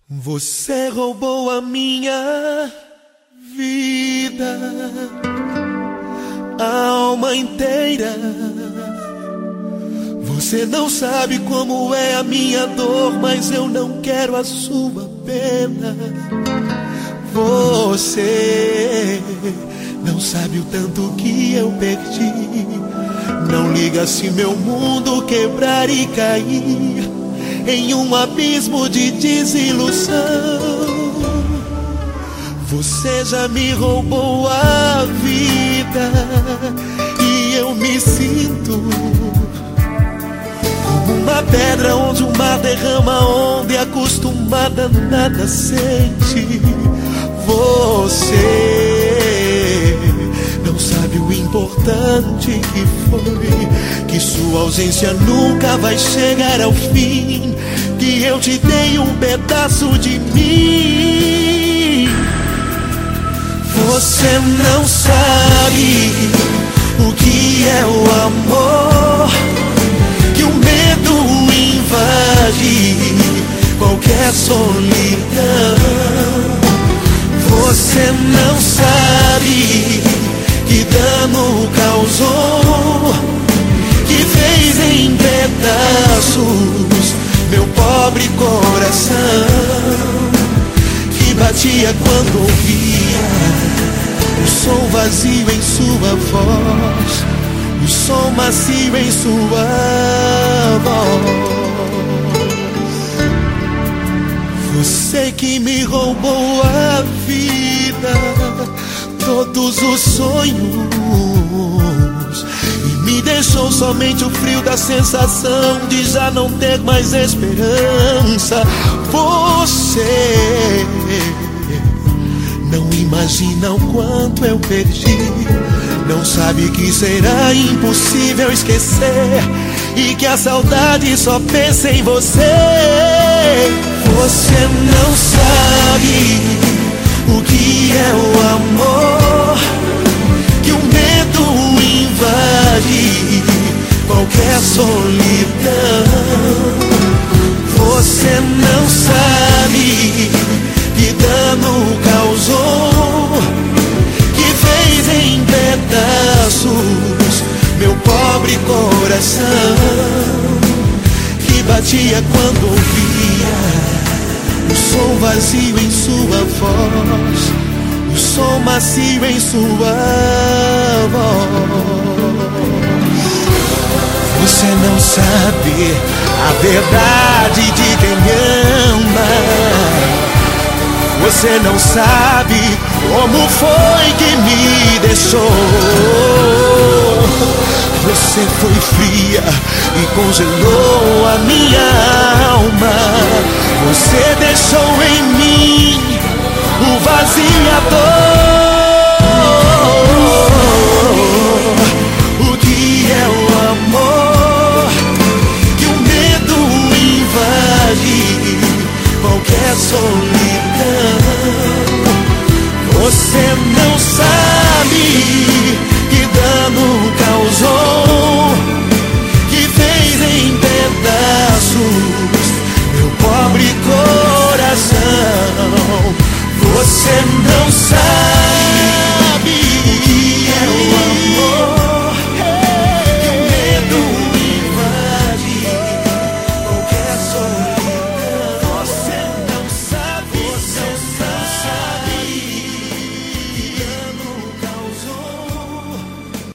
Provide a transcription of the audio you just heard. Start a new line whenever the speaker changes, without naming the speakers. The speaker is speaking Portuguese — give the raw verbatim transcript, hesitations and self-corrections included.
Você roubou a minha vida, a alma inteira. Você não sabe como é a minha dor, mas eu não quero a sua pena. Você não sabe o tanto que eu perdi. Não liga se meu mundo quebrar e cair em um abismo de desilusão. Você já me roubou a vida e eu me sinto como uma pedra onde o mar derrama onda e acostumada nada sente. Você não sabe o importante que foi, que sua ausência nunca vai chegar ao fim, que eu te dei um pedaço de mim. Você não sabe o que é o amor, que o medo invade qualquer solidão. Você não sabe que dano causou, que fez em pedaços meu pobre coração, que batia quando ouvia o som vazio em sua voz, o som macio em sua voz. Você que me roubou a vida, todos os sonhos, e me deixou somente o frio da sensação de já não ter mais esperança. Você não imagina o quanto eu perdi, não sabe que será impossível esquecer e que a saudade só pensa em você. Você não sabe o que é o amor, que o medo invade qualquer solidão. Você não sabe que dano causou, que fez em pedaços meu pobre coração, que batia quando ouvia o som vazio em sua voz, o som macio em sua voz. Você não sabe a verdade de quem ama. Você não sabe como foi que me deixou. Você foi fria e congelou a minha alma. Você deixou em mim o vazio e a dor. O que é o amor, que o medo invade qualquer solidão. Você não sabe que dano causou, que fez em pedaços meu pobre coração. Você não sabe